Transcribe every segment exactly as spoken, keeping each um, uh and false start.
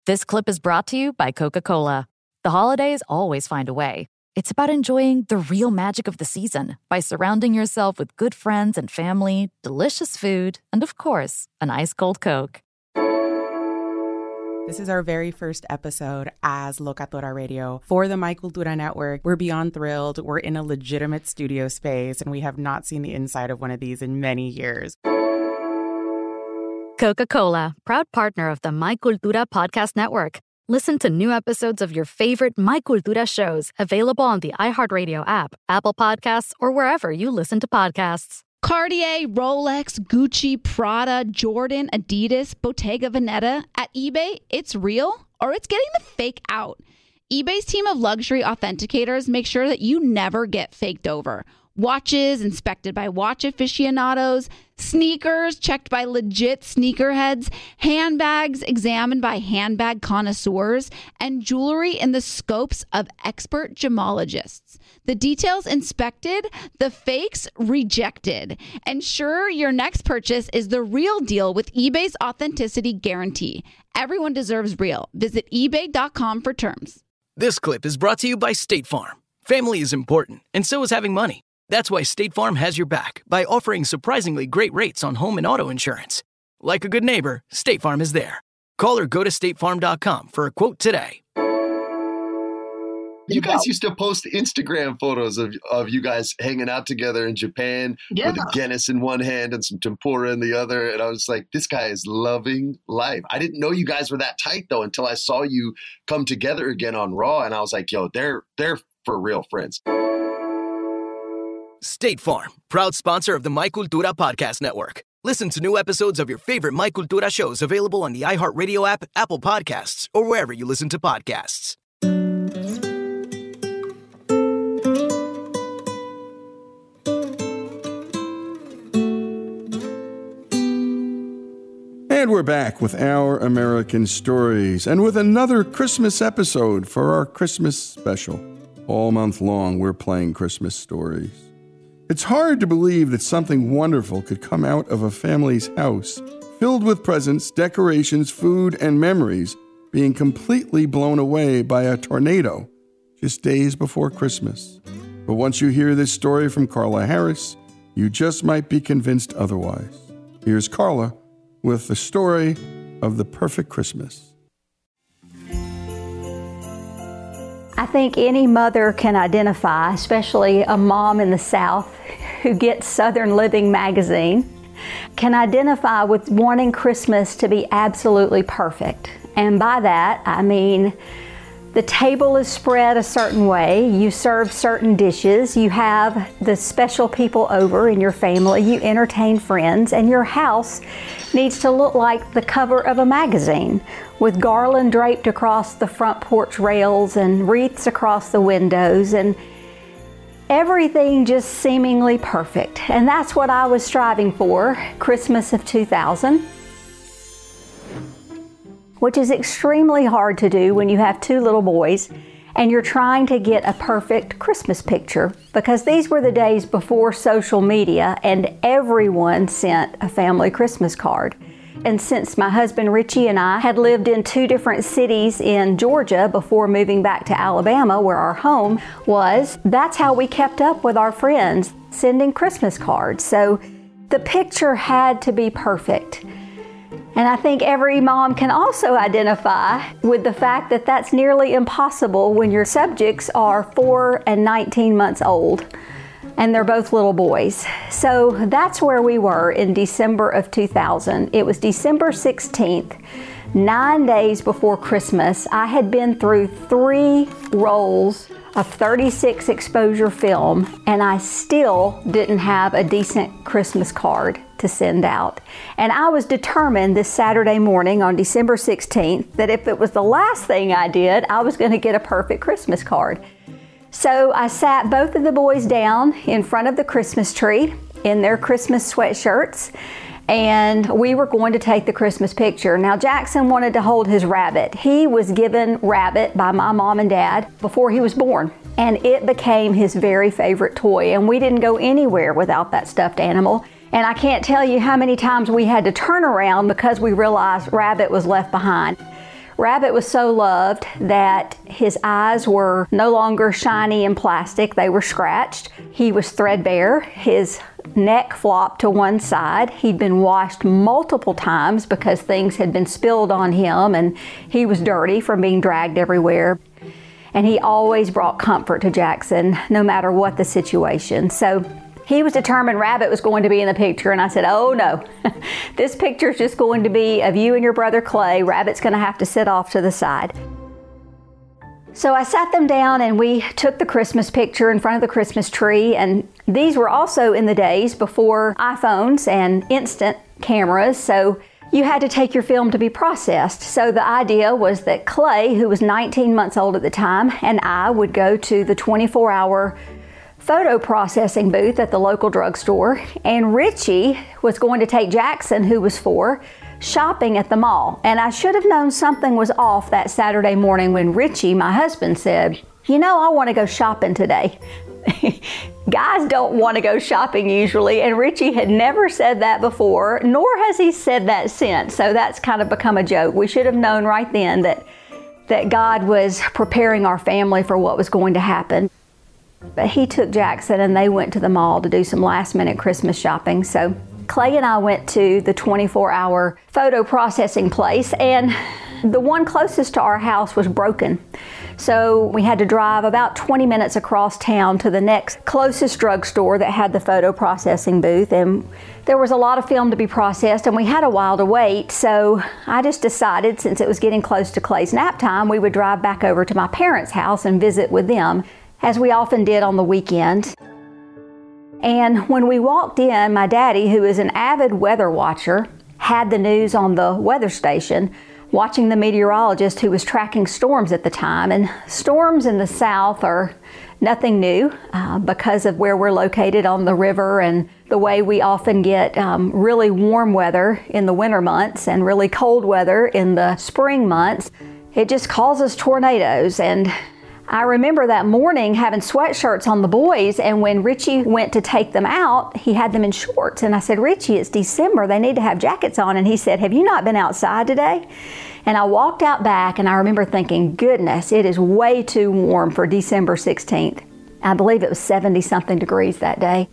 This clip is brought to you by Coca-Cola. The holidays always find a way. It's about enjoying the real magic of the season by surrounding yourself with good friends and family, delicious food, and of course, an ice cold Coke. This is our very first episode as Locatora Radio for the My Cultura Network. We're beyond thrilled. We're in a legitimate studio space, and we have not seen the inside of one of these in many years. Coca-Cola, proud partner of the My Cultura Podcast Network. Listen to new episodes of your favorite My Cultura shows available on the iHeartRadio app, Apple Podcasts, or wherever you listen to podcasts. Cartier, Rolex, Gucci, Prada, Jordan, Adidas, Bottega Veneta. At eBay, it's real or it's getting the fake out. eBay's team of luxury authenticators make sure that you never get faked over. Watches inspected by watch aficionados, sneakers checked by legit sneakerheads, handbags examined by handbag connoisseurs, and jewelry in the scopes of expert gemologists. The details inspected, the fakes rejected. Ensure your next purchase is the real deal with eBay's authenticity guarantee. Everyone deserves real. Visit ebay dot com for terms. This clip is brought to you by State Farm. Family is important, and so is having money. That's why State Farm has your back by offering surprisingly great rates on home and auto insurance. Like a good neighbor, State Farm is there. Call or go to state farm dot com for a quote today. You guys used to post Instagram photos of, of you guys hanging out together in Japan yeah. with a Guinness in one hand and some tempura in the other. And I was like, this guy is loving life. I didn't know you guys were that tight, though, until I saw you come together again on Raw. And I was like, yo, they're they're for real friends. State Farm, proud sponsor of the My Cultura Podcast Network. Listen to new episodes of your favorite My Cultura shows available on the iHeartRadio app, Apple Podcasts, or wherever you listen to podcasts. And we're back with Our American Stories and with another Christmas episode for our Christmas special. All month long, we're playing Christmas stories. It's hard to believe that something wonderful could come out of a family's house, filled with presents, decorations, food, and memories, being completely blown away by a tornado just days before Christmas. But once you hear this story from Carla Harris, you just might be convinced otherwise. Here's Carla with the story of the perfect Christmas. I think any mother can identify, especially a mom in the South who gets Southern Living magazine, can identify with wanting Christmas to be absolutely perfect. And by that, I mean the table is spread a certain way, you serve certain dishes, you have the special people over in your family, you entertain friends, and your house needs to look like the cover of a magazine, with garland draped across the front porch rails and wreaths across the windows and everything just seemingly perfect. And that's what I was striving for Christmas of two thousand. Which is extremely hard to do when you have two little boys and you're trying to get a perfect Christmas picture, because these were the days before social media and everyone sent a family Christmas card. And since my husband Richie and I had lived in two different cities in Georgia before moving back to Alabama, where our home was, that's how we kept up with our friends, sending Christmas cards. So the picture had to be perfect. And I think every mom can also identify with the fact that that's nearly impossible when your subjects are four and nineteen months old, and they're both little boys. So that's where we were in December of two thousand. It was December sixteenth, nine days before Christmas. I had been through three rolls of thirty-six exposure film, and I still didn't have a decent Christmas card to send out. And I was determined this Saturday morning on December sixteenth that if it was the last thing I did, I was going to get a perfect Christmas card. So I sat both of the boys down in front of the Christmas tree in their Christmas sweatshirts, and we were going to take the Christmas picture. Now, Jackson wanted to hold his rabbit. He was given rabbit by my mom and dad before he was born, and it became his very favorite toy, and we didn't go anywhere without that stuffed animal. And I can't tell you how many times we had to turn around because we realized rabbit was left behind. Rabbit was so loved that his eyes were no longer shiny and plastic, they were scratched. He was threadbare, his neck flopped to one side. He'd been washed multiple times because things had been spilled on him and he was dirty from being dragged everywhere. And he always brought comfort to Jackson, no matter what the situation. So he was determined Rabbit was going to be in the picture, and I said, oh no, this picture is just going to be of you and your brother Clay. Rabbit's going to have to sit off to the side. So I sat them down and we took the Christmas picture in front of the Christmas tree, and these were also in the days before iPhones and instant cameras, so you had to take your film to be processed. So the idea was that Clay, who was nineteen months old at the time, and I would go to the twenty-four hour photo processing booth at the local drugstore, and Richie was going to take Jackson, who was four, shopping at the mall. And I should have known something was off that Saturday morning when Richie, my husband, said, you know, I want to go shopping today. Guys don't want to go shopping usually, and Richie had never said that before, nor has he said that since. So that's kind of become a joke. We should have known right then that that God was preparing our family for what was going to happen. But he took Jackson and they went to the mall to do some last minute Christmas shopping. So Clay and I went to the twenty-four hour photo processing place, and the one closest to our house was broken. So we had to drive about twenty minutes across town to the next closest drugstore that had the photo processing booth, and there was a lot of film to be processed and we had a while to wait. So I just decided, since it was getting close to Clay's nap time, we would drive back over to my parents' house and visit with them, as we often did on the weekend. And when we walked in, my daddy, who is an avid weather watcher, had the news on the weather station, watching the meteorologist who was tracking storms at the time. And storms in the south are nothing new uh, because of where we're located on the river and the way we often get um, really warm weather in the winter months and really cold weather in the spring months. It just causes tornadoes. And I remember that morning having sweatshirts on the boys, and when Richie went to take them out, he had them in shorts. And I said, Richie, it's December, they need to have jackets on. And he said, have you not been outside today? And I walked out back and I remember thinking, goodness, it is way too warm for December sixteenth. I believe it was seventy something degrees that day.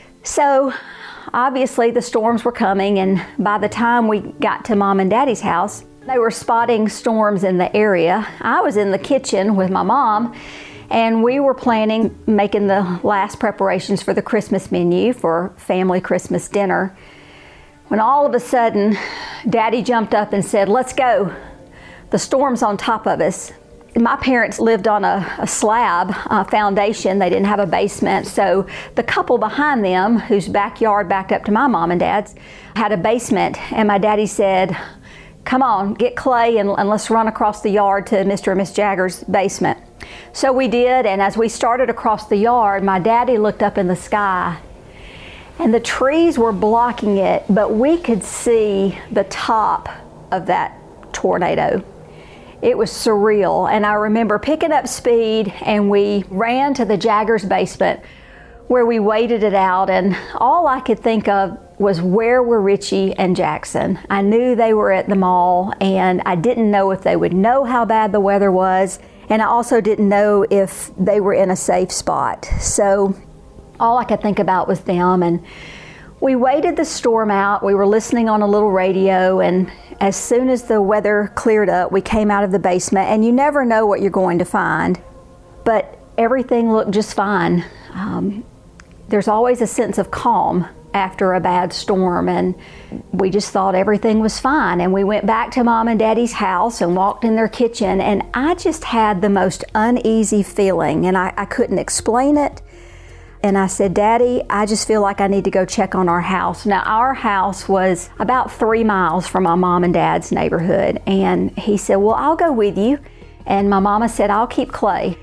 So obviously the storms were coming, and by the time we got to Mom and Daddy's house, they were spotting storms in the area. I was in the kitchen with my mom, and we were planning, making the last preparations for the Christmas menu for family Christmas dinner, when all of a sudden, Daddy jumped up and said, let's go. The storm's on top of us. My parents lived on a, a slab uh, foundation. They didn't have a basement. So the couple behind them, whose backyard backed up to my mom and dad's, had a basement. And my daddy said, come on, get Clay and, and let's run across the yard to Mister and Miss Jagger's basement. So we did, and as we started across the yard, my daddy looked up in the sky, and the trees were blocking it, but we could see the top of that tornado. It was surreal, and I remember picking up speed, and we ran to the Jaggers' basement where we waited it out, and all I could think of was, where were Richie and Jackson? I knew they were at the mall, and I didn't know if they would know how bad the weather was, and I also didn't know if they were in a safe spot. So all I could think about was them, and we waited the storm out. We were listening on a little radio, and as soon as the weather cleared up, we came out of the basement, and you never know what you're going to find, but everything looked just fine. Um, there's always a sense of calm after a bad storm, and we just thought everything was fine. And we went back to Mom and Daddy's house and walked in their kitchen, and I just had the most uneasy feeling, and I, I couldn't explain it. And I said, Daddy, I just feel like I need to go check on our house. Now, our house was about three miles from my mom and dad's neighborhood, and he said, well, I'll go with you. And my mama said, I'll keep Clay.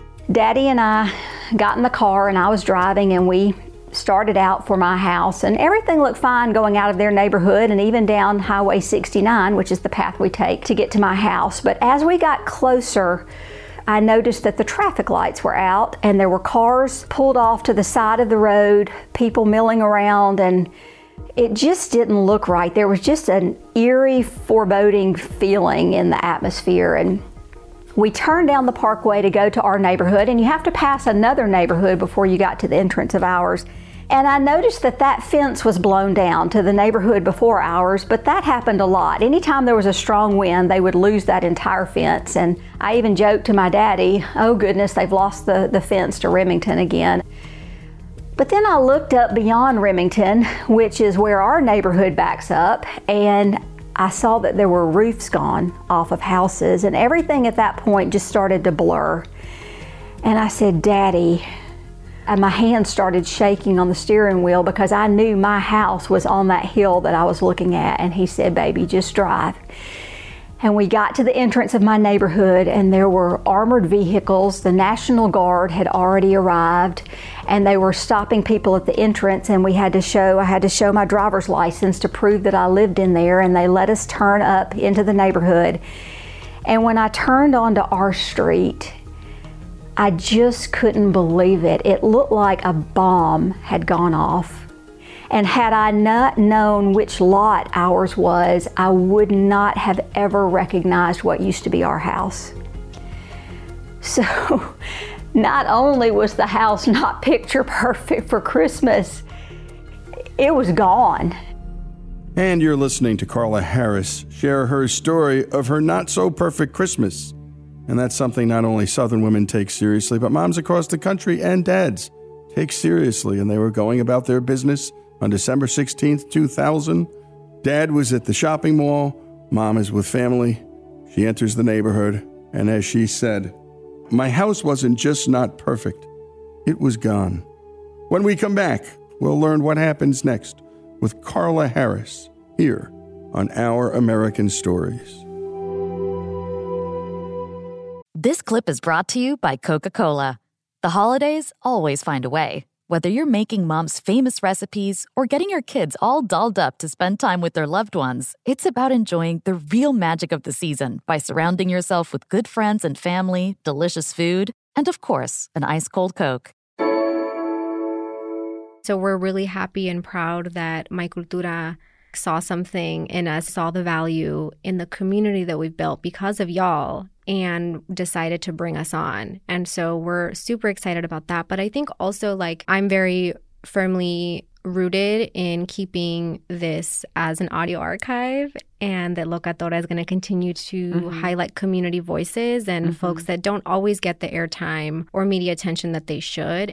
Daddy and I got in the car, and I was driving, and we started out for my house, and everything looked fine going out of their neighborhood and even down Highway sixty-nine, which is the path we take to get to my house. But as we got closer, I noticed that the traffic lights were out, and there were cars pulled off to the side of the road, people milling around, and It just didn't look right. There was just an eerie, foreboding feeling in the atmosphere. And we turned down the parkway to go to our neighborhood, and you have to pass another neighborhood before you got to the entrance of ours. And I noticed that that fence was blown down to the neighborhood before ours, but that happened a lot. Anytime there was a strong wind, they would lose that entire fence. And I even joked to my daddy, oh goodness, they've lost the, the fence to Remington again. But then I looked up beyond Remington, which is where our neighborhood backs up, and I saw that there were roofs gone off of houses, and everything at that point just started to blur. And I said, Daddy, and my hands started shaking on the steering wheel because I knew my house was on that hill that I was looking at. And he said, baby, just drive. And we got to the entrance of my neighborhood, and there were armored vehicles. The National Guard had already arrived, and they were stopping people at the entrance, and we had to show, I had to show my driver's license to prove that I lived in there, and they let us turn up into the neighborhood. And when I turned onto our street, I just couldn't believe it. It looked like a bomb had gone off. And had I not known which lot ours was, I would not have ever recognized what used to be our house. So not only was the house not picture perfect for Christmas, it was gone. And you're listening to Carla Harris share her story of her not-so-perfect Christmas. And that's something not only Southern women take seriously, but moms across the country and dads take seriously. And they were going about their business on December sixteenth, two thousand. Dad was at the shopping mall. Mom is with family. She enters the neighborhood. And as she said, my house wasn't just not perfect. It was gone. When we come back, we'll learn what happens next with Carla Harris here on Our American Stories. This clip is brought to you by Coca-Cola. The holidays always find a way. Whether you're making mom's famous recipes or getting your kids all dolled up to spend time with their loved ones, it's about enjoying the real magic of the season by surrounding yourself with good friends and family, delicious food, and of course, an ice-cold Coke. So we're really happy and proud that My Cultura saw something in us, saw the value in the community that we've built because of y'all, and decided to bring us on. And so we're super excited about that. But I think also, like, I'm very firmly rooted in keeping this as an audio archive, and that Locatora is going to continue to mm-hmm. highlight community voices and mm-hmm. folks that don't always get the airtime or media attention that they should.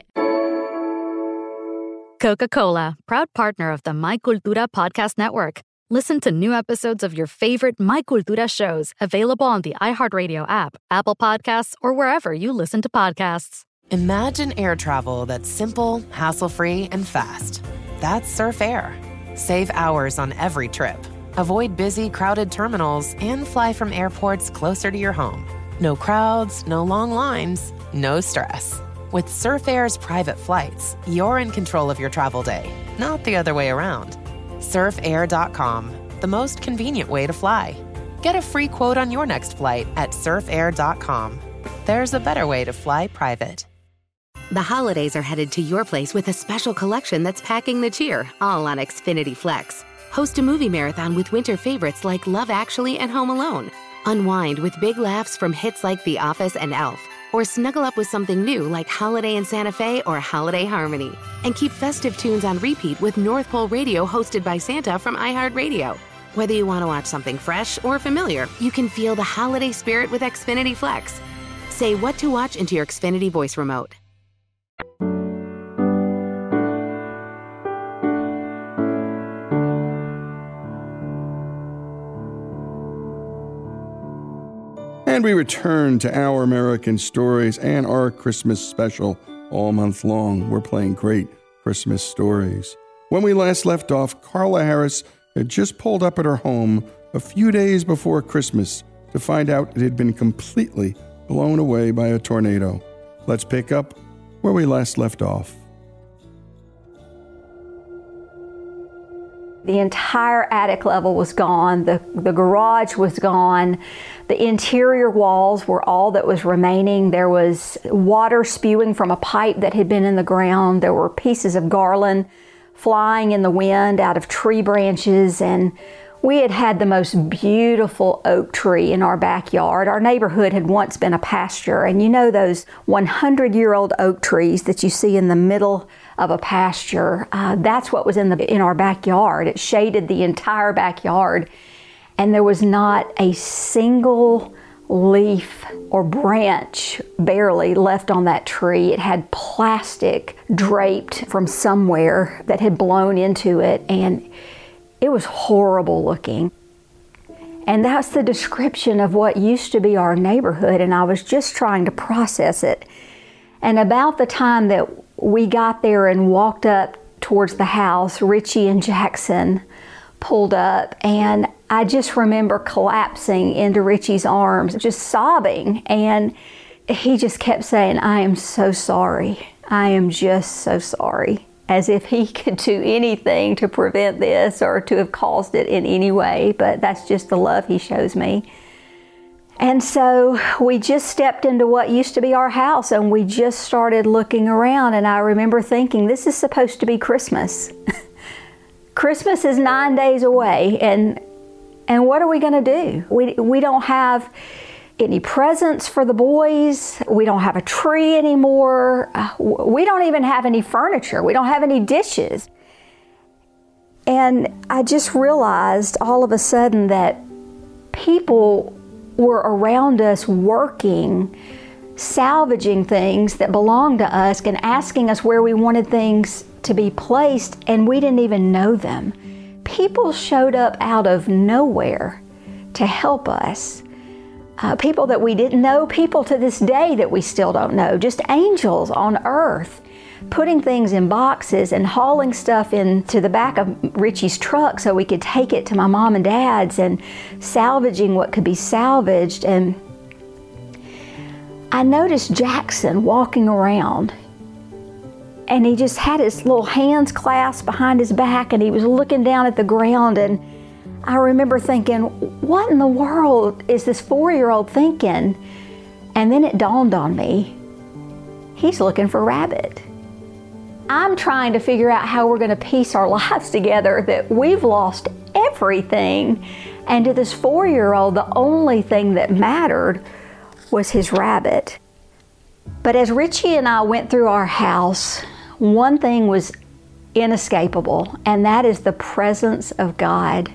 Coca-Cola, proud partner of the My Cultura podcast network. Listen to new episodes of your favorite My Cultura shows available on the iHeartRadio app, Apple Podcasts, or wherever you listen to podcasts. Imagine air travel that's simple, hassle-free, and fast. That's Surf Air. Save hours on every trip. Avoid busy, crowded terminals and fly from airports closer to your home. No crowds, no long lines, no stress. With Surf Air's private flights, you're in control of your travel day, not the other way around. surf air dot com, the most convenient way to fly. Get a free quote on your next flight at surf air dot com. There's a better way to fly private. The holidays are headed to your place with a special collection that's packing the cheer, all on Xfinity Flex. Host a movie marathon with winter favorites like Love Actually and Home Alone. Unwind with big laughs from hits like The Office and Elf. Or snuggle up with something new like Holiday in Santa Fe or Holiday Harmony. And keep festive tunes on repeat with North Pole Radio hosted by Santa from iHeartRadio. Whether you want to watch something fresh or familiar, you can feel the holiday spirit with Xfinity Flex. Say what to watch into your Xfinity voice remote. And we return to Our American Stories and our Christmas special all month long. We're playing great Christmas stories. When we last left off, Carla Harris had just pulled up at her home a few days before Christmas to find out it had been completely blown away by a tornado. Let's pick up where we last left off. The entire attic level was gone. The, the garage was gone. The interior walls were all that was remaining. There was water spewing from a pipe that had been in the ground. There were pieces of garland flying in the wind out of tree branches, and we had had the most beautiful oak tree in our backyard. Our neighborhood had once been a pasture, and you know those hundred-year-old oak trees that you see in the middle of a pasture? Uh, that's what was in the in our backyard. It shaded the entire backyard, and there was not a single leaf or branch barely left on that tree. It had plastic draped from somewhere that had blown into it, and it was horrible looking. And that's the description of what used to be our neighborhood, and I was just trying to process it. And about the time that we got there and walked up towards the house, Richie and Jackson pulled up, and I just remember collapsing into Richie's arms, just sobbing, and he just kept saying, "I am so sorry. I am just so sorry," as if he could do anything to prevent this or to have caused it in any way, but that's just the love he shows me. And so we just stepped into what used to be our house, and we just started looking around, and I remember thinking, this is supposed to be Christmas. Christmas is nine days away, and and what are we going to do? We, we don't have any presents for the boys. We don't have a tree anymore. Uh, we don't even have any furniture. We don't have any dishes. And I just realized all of a sudden that people were around us working, salvaging things that belonged to us and asking us where we wanted things to be placed, and we didn't even know them. People showed up out of nowhere to help us. Uh, people that we didn't know, people to this day that we still don't know, just angels on earth, putting things in boxes and hauling stuff into the back of Richie's truck so we could take it to my mom and dad's, and salvaging what could be salvaged. And I noticed Jackson walking around, and he just had his little hands clasped behind his back, and he was looking down at the ground. And I remember thinking, what in the world is this four-year-old thinking? And then it dawned on me, he's looking for Rabbit. I'm trying to figure out how we're going to piece our lives together, that we've lost everything, and to this four-year-old, the only thing that mattered was his Rabbit. But as Richie and I went through our house, one thing was inescapable, and that is the presence of God.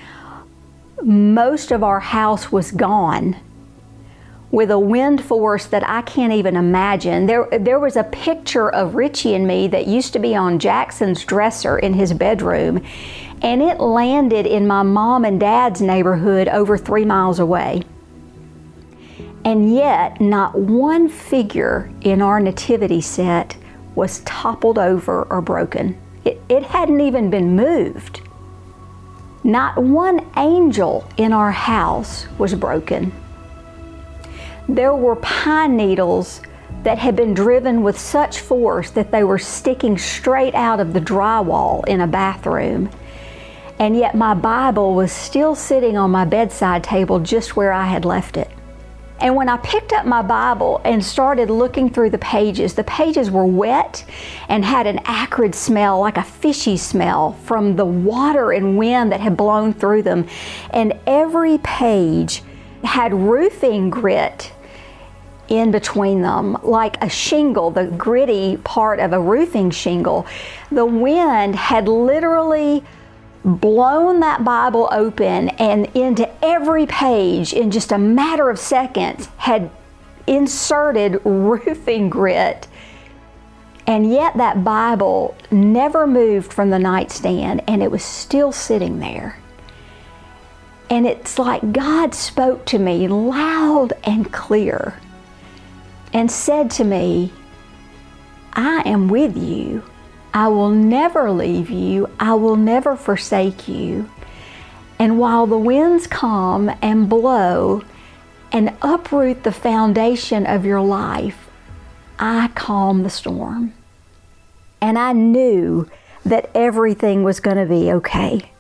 Most of our house was gone with a wind force that I can't even imagine. There, there was a picture of Richie and me that used to be on Jackson's dresser in his bedroom, and it landed in my mom and dad's neighborhood over three miles away. And yet, not one figure in our nativity set was toppled over or broken. It, it hadn't even been moved. Not one angel in our house was broken. There were pine needles that had been driven with such force that they were sticking straight out of the drywall in a bathroom. And yet my Bible was still sitting on my bedside table just where I had left it. And when I picked up my Bible and started looking through the pages, the pages were wet and had an acrid smell, like a fishy smell from the water and wind that had blown through them. And every page had roofing grit in between them, like a shingle, the gritty part of a roofing shingle. The wind had literally blown that Bible open, and into every page in just a matter of seconds had inserted roofing grit. And yet that Bible never moved from the nightstand, and it was still sitting there. And it's like God spoke to me loud and clear and said to me, I am with you. I will never leave you. I will never forsake you. And while the winds come and blow and uproot the foundation of your life, I calm the storm. And I knew that everything was going to be okay.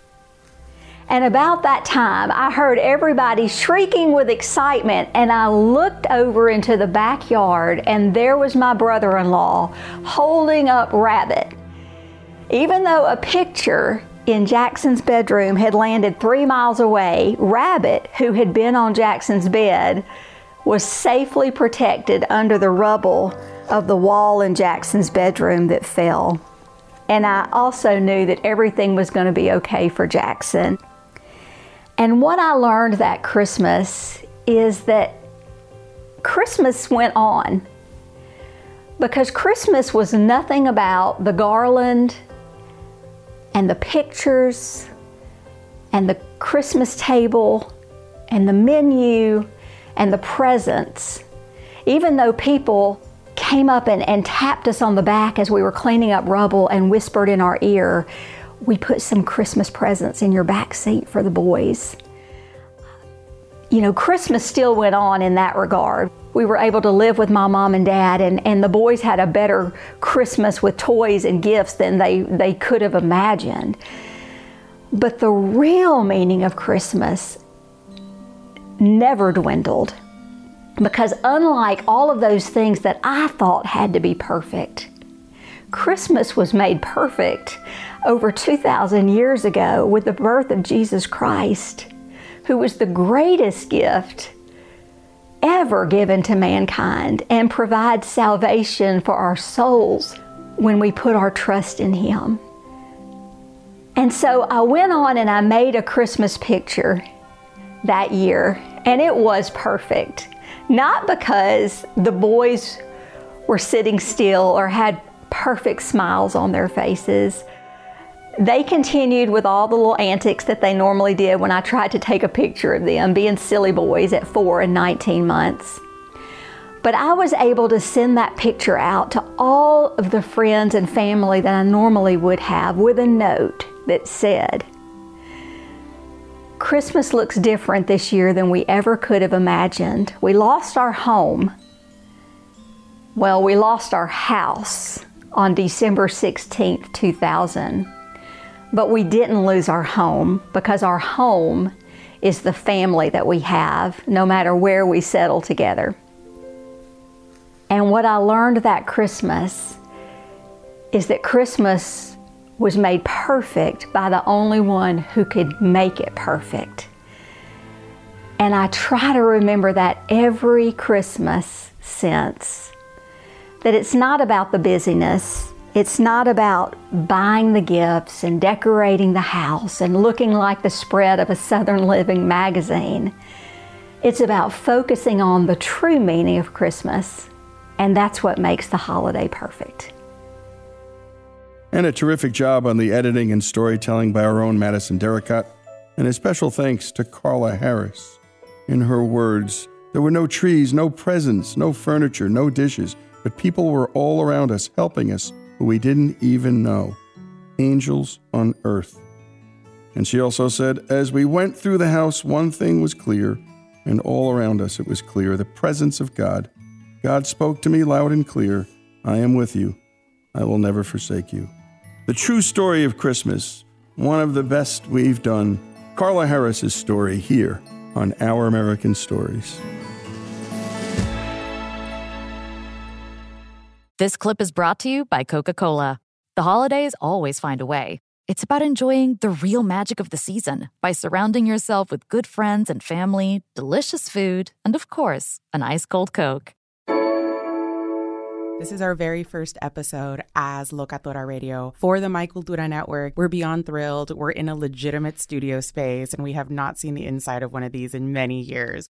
And about that time, I heard everybody shrieking with excitement, and I looked over into the backyard, and there was my brother-in-law holding up Rabbit. Even though a picture in Jackson's bedroom had landed three miles away, Rabbit, who had been on Jackson's bed, was safely protected under the rubble of the wall in Jackson's bedroom that fell. And I also knew that everything was going to be okay for Jackson. And what I learned that Christmas is that Christmas went on, because Christmas was nothing about the garland and the pictures and the Christmas table and the menu and the presents. Even though people came up and, and tapped us on the back as we were cleaning up rubble and whispered in our ear, "We put some Christmas presents in your back seat for the boys." You know, Christmas still went on in that regard. We were able to live with my mom and dad, and, and the boys had a better Christmas with toys and gifts than they, they could have imagined. But the real meaning of Christmas never dwindled, because unlike all of those things that I thought had to be perfect, Christmas was made perfect over two thousand years ago with the birth of Jesus Christ, who was the greatest gift ever given to mankind and provides salvation for our souls when we put our trust in Him. And so I went on and I made a Christmas picture that year, and it was perfect. Not because the boys were sitting still or had perfect smiles on their faces. They continued with all the little antics that they normally did when I tried to take a picture of them, being silly boys at four and nineteen months. But I was able to send that picture out to all of the friends and family that I normally would have with a note that said, "Christmas looks different this year than we ever could have imagined. We lost our home. Well, we lost our house on December sixteenth, two thousand. But we didn't lose our home, because our home is the family that we have, no matter where we settle together." And what I learned that Christmas is that Christmas was made perfect by the only one who could make it perfect. And I try to remember that every Christmas since. That it's not about the busyness. It's not about buying the gifts and decorating the house and looking like the spread of a Southern Living magazine. It's about focusing on the true meaning of Christmas, and that's what makes the holiday perfect. And a terrific job on the editing and storytelling by our own Madison Derricott. And a special thanks to Carla Harris. In her words, "There were no trees, no presents, no furniture, no dishes, but people were all around us helping us who we didn't even know. Angels on earth." And she also said, "As we went through the house, one thing was clear, and all around us it was clear, the presence of God. God spoke to me loud and clear, 'I am with you. I will never forsake you.'" The true story of Christmas, one of the best we've done. Carla Harris's story here on Our American Stories. This clip is brought to you by Coca-Cola. The holidays always find a way. It's about enjoying the real magic of the season by surrounding yourself with good friends and family, delicious food, and of course, an ice cold Coke. This is our very first episode as Locatora Radio for the My Cultura Network. We're beyond thrilled. We're in a legitimate studio space, and we have not seen the inside of one of these in many years.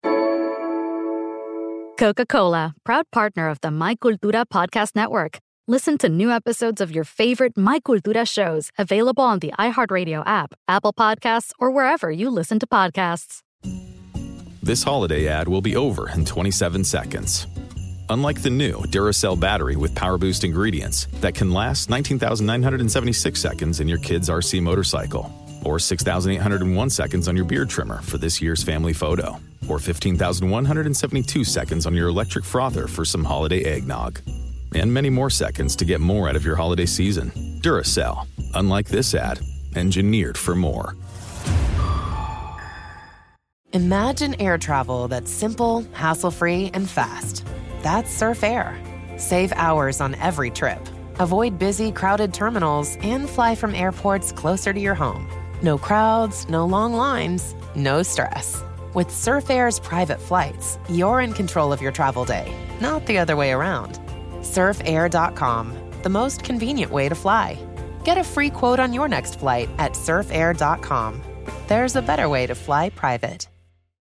Coca-Cola, proud partner of the My Cultura Podcast Network. Listen to new episodes of your favorite My Cultura shows available on the iHeartRadio app, Apple Podcasts, or wherever you listen to podcasts. This holiday ad will be over in twenty-seven seconds. Unlike the new Duracell battery with Power Boost ingredients that can last nineteen thousand nine hundred seventy-six seconds in your kid's R C motorcycle, or six thousand eight hundred one seconds on your beard trimmer for this year's family photo, or fifteen thousand one hundred seventy-two seconds on your electric frother for some holiday eggnog, and many more seconds to get more out of your holiday season. Duracell, unlike this ad, engineered for more. Imagine air travel that's simple, hassle-free, and fast. That's Surf Air. Save hours on every trip. Avoid busy, crowded terminals and fly from airports closer to your home. No crowds, no long lines, no stress. With Surf Air's private flights, you're in control of your travel day, not the other way around. surf air dot com, the most convenient way to fly. Get a free quote on your next flight at surf air dot com. There's a better way to fly private.